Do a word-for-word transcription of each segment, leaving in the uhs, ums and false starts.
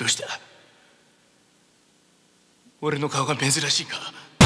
どうした？俺の顔が珍しいか？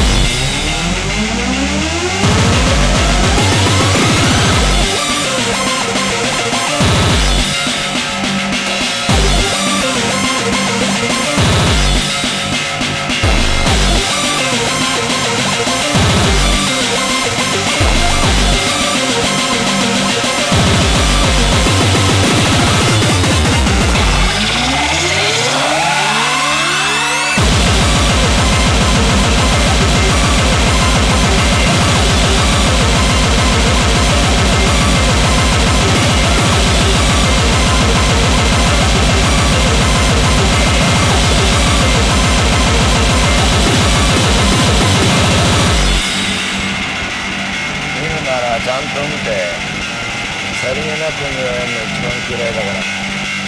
ちゃんと見て、さりげなく見られるの一番嫌いだから。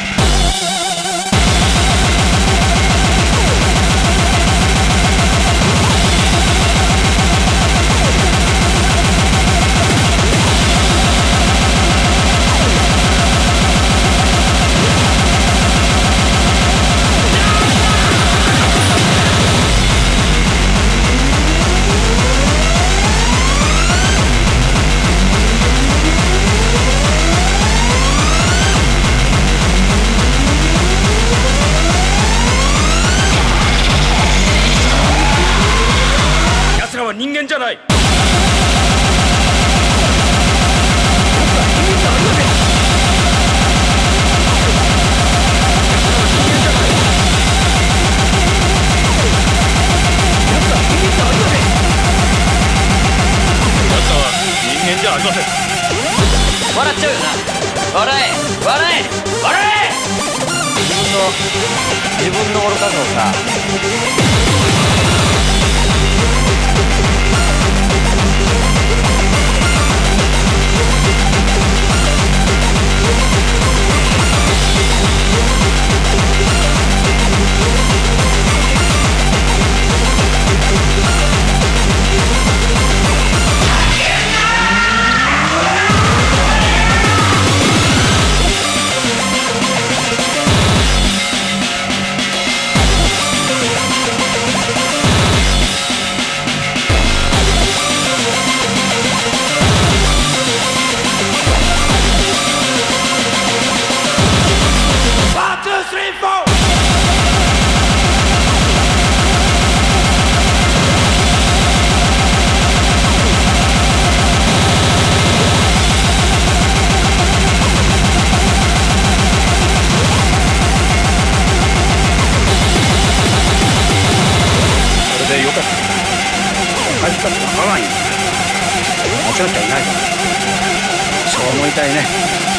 奴らは人間じゃない。 笑っちゃうよな。笑え笑え笑え。自分の自分の愚かさをさ。 あいつたちがハワイに間違ってはいないだろう。そう思いたいね。